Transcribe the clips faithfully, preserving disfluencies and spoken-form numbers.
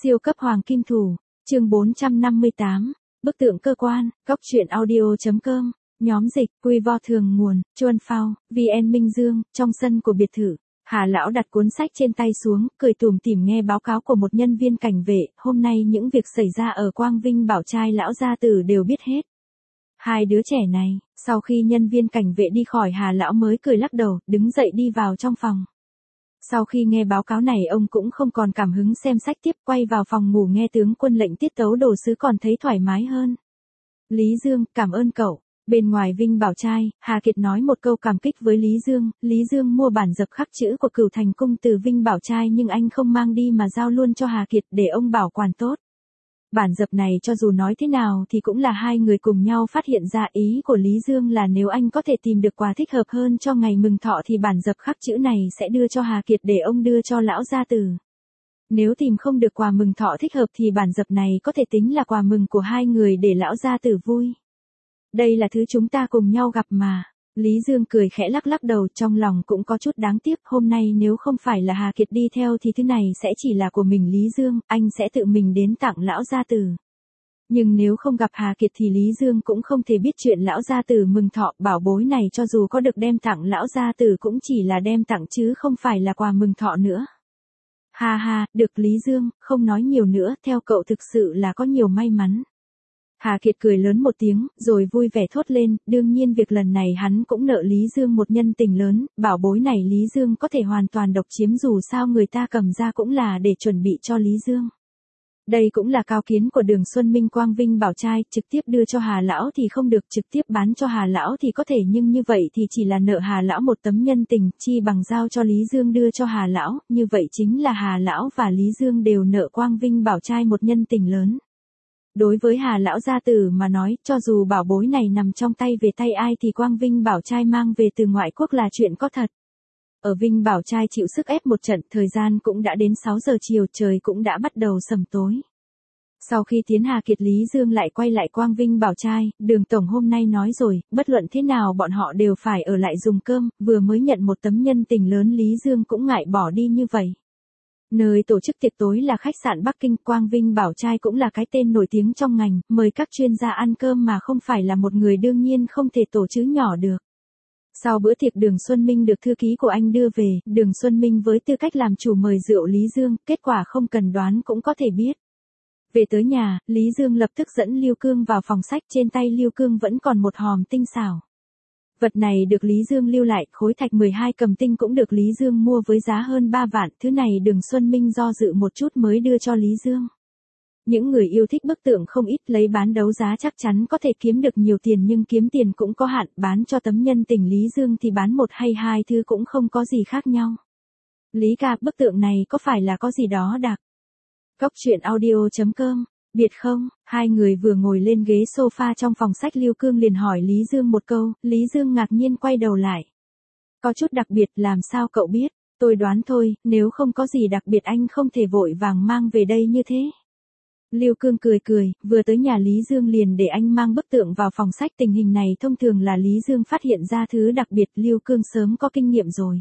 Siêu cấp hoàng kim thủ, chương bốn trăm năm mươi tám, bức tượng cơ quan, góc truyện audio.com, nhóm dịch, quy vo thường nguồn, Chuan Phao, vê en Minh Dương, trong sân của biệt thự. Hà lão đặt cuốn sách trên tay xuống, cười tủm tỉm nghe báo cáo của một nhân viên cảnh vệ, hôm nay những việc xảy ra ở Quang Vinh Bảo trai lão gia tử đều biết hết. Hai đứa trẻ này, sau khi nhân viên cảnh vệ đi khỏi Hà lão mới cười lắc đầu, đứng dậy đi vào trong phòng. Sau khi nghe báo cáo này ông cũng không còn cảm hứng xem sách tiếp, quay vào phòng ngủ nghe tướng quân lệnh tiết tấu đồ sứ còn thấy thoải mái hơn. Lý Dương, cảm ơn cậu. Bên ngoài Vinh Bảo trai, Hà Kiệt nói một câu cảm kích với Lý Dương, Lý Dương mua bản dập khắc chữ của Cửu Thành Cung từ Vinh Bảo trai nhưng anh không mang đi mà giao luôn cho Hà Kiệt để ông bảo quản tốt. Bản dập này cho dù nói thế nào thì cũng là hai người cùng nhau phát hiện ra, ý của Lý Dương là nếu anh có thể tìm được quà thích hợp hơn cho ngày mừng thọ thì bản dập khắc chữ này sẽ đưa cho Hà Kiệt để ông đưa cho lão gia tử. Nếu tìm không được quà mừng thọ thích hợp thì bản dập này có thể tính là quà mừng của hai người để lão gia tử vui. Đây là thứ chúng ta cùng nhau gặp mà. Lý Dương cười khẽ lắc lắc đầu, trong lòng cũng có chút đáng tiếc, hôm nay nếu không phải là Hà Kiệt đi theo thì thứ này sẽ chỉ là của mình Lý Dương, anh sẽ tự mình đến tặng lão gia tử. Nhưng nếu không gặp Hà Kiệt thì Lý Dương cũng không thể biết chuyện lão gia tử mừng thọ, bảo bối này cho dù có được đem tặng lão gia tử cũng chỉ là đem tặng chứ không phải là quà mừng thọ nữa. Ha ha, được Lý Dương, không nói nhiều nữa, theo cậu thực sự là có nhiều may mắn. Hà Kiệt cười lớn một tiếng, rồi vui vẻ thốt lên, đương nhiên việc lần này hắn cũng nợ Lý Dương một nhân tình lớn, bảo bối này Lý Dương có thể hoàn toàn độc chiếm dù sao người ta cầm ra cũng là để chuẩn bị cho Lý Dương. Đây cũng là cao kiến của Đường Xuân Minh Quang Vinh Bảo trai, trực tiếp đưa cho Hà Lão thì không được, trực tiếp bán cho Hà Lão thì có thể nhưng như vậy thì chỉ là nợ Hà Lão một tấm nhân tình, chi bằng giao cho Lý Dương đưa cho Hà Lão, như vậy chính là Hà Lão và Lý Dương đều nợ Quang Vinh Bảo trai một nhân tình lớn. Đối với Hà lão gia tử mà nói, cho dù bảo bối này nằm trong tay về tay ai thì Quang Vinh Bảo trai mang về từ ngoại quốc là chuyện có thật. Ở Vinh Bảo trai chịu sức ép một trận, thời gian cũng đã đến sáu giờ chiều, trời cũng đã bắt đầu sầm tối. Sau khi tiến Hà Kiệt Lý Dương lại quay lại Quang Vinh Bảo trai, Đường tổng hôm nay nói rồi, bất luận thế nào bọn họ đều phải ở lại dùng cơm, vừa mới nhận một tấm nhân tình lớn Lý Dương cũng ngại bỏ đi như vậy. Nơi tổ chức tiệc tối là khách sạn Bắc Kinh, Quang Vinh Bảo trai cũng là cái tên nổi tiếng trong ngành, mời các chuyên gia ăn cơm mà không phải là một người đương nhiên không thể tổ chứ nhỏ được. Sau bữa tiệc Đường Xuân Minh được thư ký của anh đưa về, Đường Xuân Minh với tư cách làm chủ mời rượu Lý Dương, kết quả không cần đoán cũng có thể biết. Về tới nhà, Lý Dương lập tức dẫn Lưu Cương vào phòng sách, trên tay Lưu Cương vẫn còn một hòm tinh xảo. Vật này được Lý Dương lưu lại, khối thạch mười hai cầm tinh cũng được Lý Dương mua với giá hơn ba vạn, thứ này Đường Xuân Minh do dự một chút mới đưa cho Lý Dương. Những người yêu thích bức tượng không ít, lấy bán đấu giá chắc chắn có thể kiếm được nhiều tiền nhưng kiếm tiền cũng có hạn, bán cho tấm nhân tình Lý Dương thì bán một hay hai thứ cũng không có gì khác nhau. Lý ca, bức tượng này có phải là có gì đó đặc? Góc truyện audio.com Biệt không? Hai người vừa ngồi lên ghế sofa trong phòng sách, Lưu Cương liền hỏi Lý Dương một câu, Lý Dương ngạc nhiên quay đầu lại. Có chút đặc biệt, làm sao cậu biết? Tôi đoán thôi, nếu không có gì đặc biệt anh không thể vội vàng mang về đây như thế. Lưu Cương cười cười, vừa tới nhà Lý Dương liền để anh mang bức tượng vào phòng sách, tình hình này thông thường là Lý Dương phát hiện ra thứ đặc biệt, Lưu Cương sớm có kinh nghiệm rồi.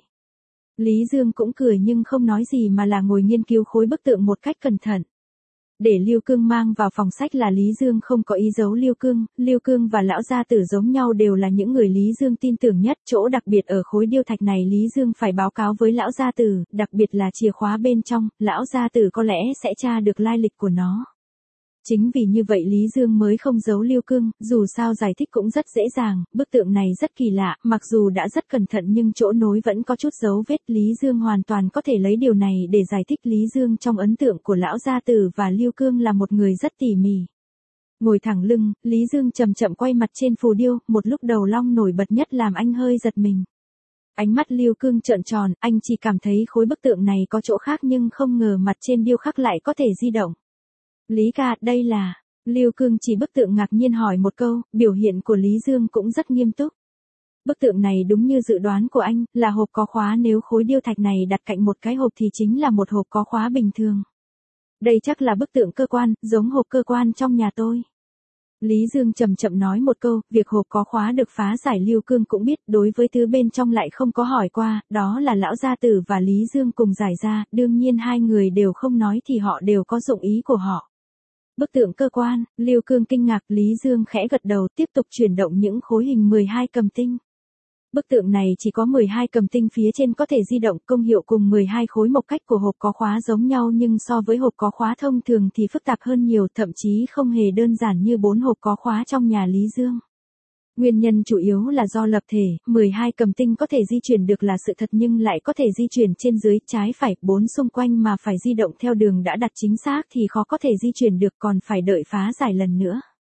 Lý Dương cũng cười nhưng không nói gì mà là ngồi nghiên cứu khối bức tượng một cách cẩn thận. Để Lưu Cương mang vào phòng sách là Lý Dương không có ý giấu Lưu Cương, Lưu Cương và lão gia tử giống nhau đều là những người Lý Dương tin tưởng nhất, chỗ đặc biệt ở khối điêu thạch này Lý Dương phải báo cáo với lão gia tử, đặc biệt là chìa khóa bên trong, lão gia tử có lẽ sẽ tra được lai lịch của nó. Chính vì như vậy Lý Dương mới không giấu Lưu Cương, dù sao giải thích cũng rất dễ dàng, bức tượng này rất kỳ lạ, mặc dù đã rất cẩn thận nhưng chỗ nối vẫn có chút dấu vết, Lý Dương hoàn toàn có thể lấy điều này để giải thích. Lý Dương trong ấn tượng của lão gia tử và Lưu Cương là một người rất tỉ mỉ. Ngồi thẳng lưng, Lý Dương chậm chậm quay mặt trên phù điêu, một lúc đầu long nổi bật nhất làm anh hơi giật mình. Ánh mắt Lưu Cương trợn tròn, anh chỉ cảm thấy khối bức tượng này có chỗ khác nhưng không ngờ mặt trên điêu khắc lại có thể di động. Lý ca, đây là... Lưu Cương chỉ bức tượng ngạc nhiên hỏi một câu, biểu hiện của Lý Dương cũng rất nghiêm túc. Bức tượng này đúng như dự đoán của anh, là hộp có khóa, nếu khối điêu thạch này đặt cạnh một cái hộp thì chính là một hộp có khóa bình thường. Đây chắc là bức tượng cơ quan, giống hộp cơ quan trong nhà tôi. Lý Dương chậm chậm nói một câu, việc hộp có khóa được phá giải Lưu Cương cũng biết, đối với thứ bên trong lại không có hỏi qua, đó là lão gia tử và Lý Dương cùng giải ra, đương nhiên hai người đều không nói thì họ đều có dụng ý của họ. Bức tượng cơ quan, Lưu Cương kinh ngạc, Lý Dương khẽ gật đầu, tiếp tục chuyển động những khối hình mười hai cầm tinh. Bức tượng này chỉ có mười hai cầm tinh phía trên có thể di động, công hiệu cùng mười hai khối mộc cách của hộp có khóa giống nhau nhưng so với hộp có khóa thông thường thì phức tạp hơn nhiều, thậm chí không hề đơn giản như bốn hộp có khóa trong nhà Lý Dương. Nguyên nhân chủ yếu là do lập thể, mười hai cầm tinh có thể di chuyển được là sự thật nhưng lại có thể di chuyển trên dưới, trái phải, bốn xung quanh mà phải di động theo đường đã đặt chính xác thì khó có thể di chuyển được, còn phải đợi phá giải lần nữa.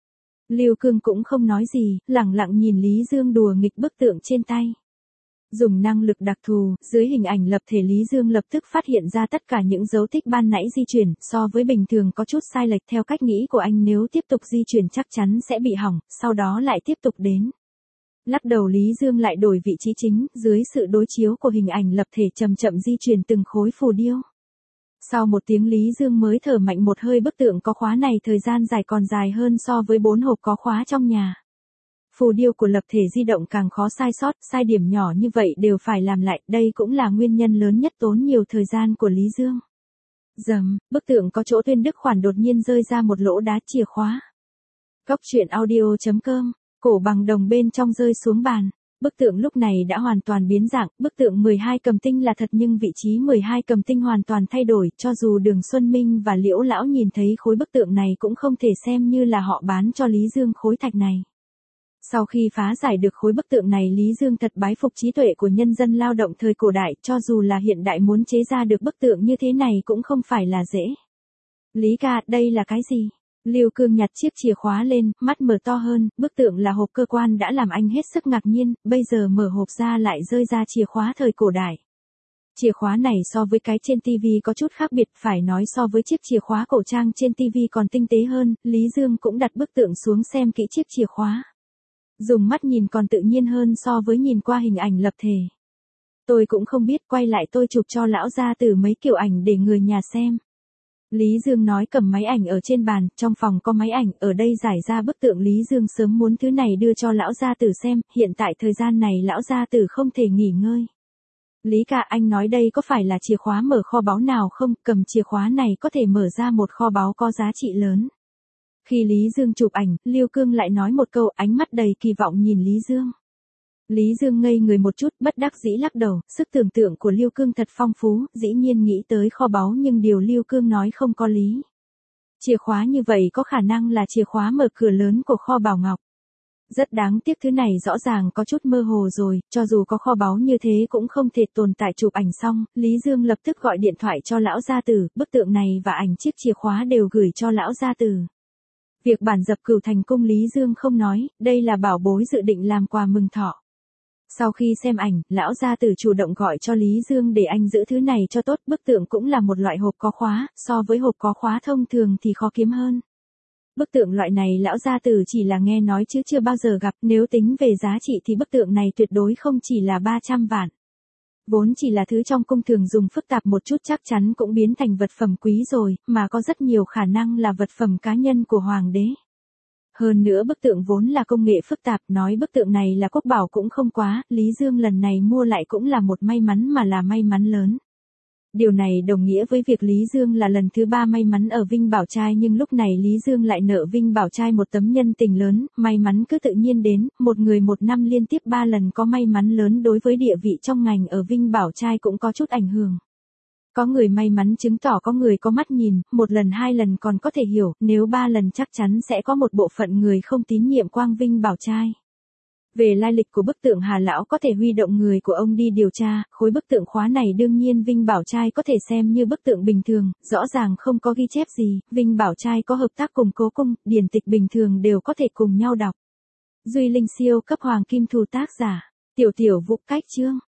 Lưu Cương cũng không nói gì, lẳng lặng nhìn Lý Dương đùa nghịch bức tượng trên tay. Dùng năng lực đặc thù, dưới hình ảnh lập thể Lý Dương lập tức phát hiện ra tất cả những dấu tích ban nãy di chuyển, so với bình thường có chút sai lệch theo cách nghĩ của anh, nếu tiếp tục di chuyển chắc chắn sẽ bị hỏng, sau đó lại tiếp tục đến. Lắc đầu Lý Dương lại đổi vị trí chính, dưới sự đối chiếu của hình ảnh lập thể chậm chậm di chuyển từng khối phù điêu. Sau một tiếng Lý Dương mới thở mạnh một hơi, bức tượng có khóa này thời gian dài còn dài hơn so với bốn hộp có khóa trong nhà. Phù điêu của lập thể di động càng khó sai sót, sai điểm nhỏ như vậy đều phải làm lại, đây cũng là nguyên nhân lớn nhất tốn nhiều thời gian của Lý Dương. Dầm, bức tượng có chỗ tuyên đức khoản đột nhiên rơi ra một lỗ đá chìa khóa. Góc truyện audio chấm com, cổ bằng đồng bên trong rơi xuống bàn. Bức tượng lúc này đã hoàn toàn biến dạng, bức tượng mười hai cầm tinh là thật nhưng vị trí mười hai cầm tinh hoàn toàn thay đổi, cho dù Đường Xuân Minh và Liễu Lão nhìn thấy khối bức tượng này cũng không thể xem như là họ bán cho Lý Dương khối thạch này. Sau khi phá giải được khối bức tượng này, Lý Dương thật bái phục trí tuệ của nhân dân lao động thời cổ đại, cho dù là hiện đại muốn chế ra được bức tượng như thế này cũng không phải là dễ. Lý ca, đây là cái gì? Lưu Cương nhặt chiếc chìa khóa lên, mắt mở to hơn, bức tượng là hộp cơ quan đã làm anh hết sức ngạc nhiên, bây giờ mở hộp ra lại rơi ra chìa khóa thời cổ đại. Chìa khóa này so với cái trên tivi có chút khác biệt, phải nói so với chiếc chìa khóa cổ trang trên tivi còn tinh tế hơn, Lý Dương cũng đặt bức tượng xuống xem kỹ chiếc chìa khóa. Dùng mắt nhìn còn tự nhiên hơn so với nhìn qua hình ảnh lập thể. Tôi cũng không biết, quay lại tôi chụp cho lão gia tử mấy kiểu ảnh để người nhà xem. Lý Dương nói, cầm máy ảnh ở trên bàn, trong phòng có máy ảnh, ở đây giải ra bức tượng. Lý Dương sớm muốn thứ này đưa cho lão gia tử xem, hiện tại thời gian này lão gia tử không thể nghỉ ngơi. Lý ca, anh nói đây có phải là chìa khóa mở kho báu nào không, cầm chìa khóa này có thể mở ra một kho báu có giá trị lớn. Khi Lý Dương chụp ảnh, Lưu Cương lại nói một câu, ánh mắt đầy kỳ vọng nhìn Lý Dương. Lý Dương ngây người một chút, bất đắc dĩ lắc đầu, sức tưởng tượng của Lưu Cương thật phong phú, dĩ nhiên nghĩ tới kho báu nhưng điều Lưu Cương nói không có lý. Chìa khóa như vậy có khả năng là chìa khóa mở cửa lớn của kho bảo ngọc. Rất đáng tiếc thứ này rõ ràng có chút mơ hồ rồi, cho dù có kho báu như thế cũng không thể tồn tại. Chụp ảnh xong, Lý Dương lập tức gọi điện thoại cho lão gia tử, bức tượng này và ảnh chiếc chìa khóa đều gửi cho lão gia tử. Việc bản dập Cửu Thành Cung Lý Dương không nói, đây là bảo bối dự định làm quà mừng thọ. Sau khi xem ảnh, lão gia tử chủ động gọi cho Lý Dương để anh giữ thứ này cho tốt, bức tượng cũng là một loại hộp có khóa, so với hộp có khóa thông thường thì khó kiếm hơn. Bức tượng loại này lão gia tử chỉ là nghe nói chứ chưa bao giờ gặp, nếu tính về giá trị thì bức tượng này tuyệt đối không chỉ là ba trăm vạn. Vốn chỉ là thứ trong cung thường dùng phức tạp một chút chắc chắn cũng biến thành vật phẩm quý rồi, mà có rất nhiều khả năng là vật phẩm cá nhân của hoàng đế. Hơn nữa bức tượng vốn là công nghệ phức tạp, nói bức tượng này là quốc bảo cũng không quá, Lý Dương lần này mua lại cũng là một may mắn mà là may mắn lớn. Điều này đồng nghĩa với việc Lý Dương là lần thứ ba may mắn ở Vinh Bảo Trai, nhưng lúc này Lý Dương lại nợ Vinh Bảo Trai một tấm nhân tình lớn, may mắn cứ tự nhiên đến, một người một năm liên tiếp ba lần có may mắn lớn đối với địa vị trong ngành ở Vinh Bảo Trai cũng có chút ảnh hưởng. Có người may mắn chứng tỏ có người có mắt nhìn, một lần hai lần còn có thể hiểu, nếu ba lần chắc chắn sẽ có một bộ phận người không tín nhiệm Quang Vinh Bảo Trai. Về lai lịch của bức tượng Hà Lão có thể huy động người của ông đi điều tra, khối bức tượng khóa này đương nhiên Vinh Bảo Trai có thể xem như bức tượng bình thường, rõ ràng không có ghi chép gì, Vinh Bảo Trai có hợp tác cùng Cố Cung, điển tịch bình thường đều có thể cùng nhau đọc. Duy Linh siêu cấp hoàng kim thù tác giả, Tiểu Tiểu Vũ cách chương.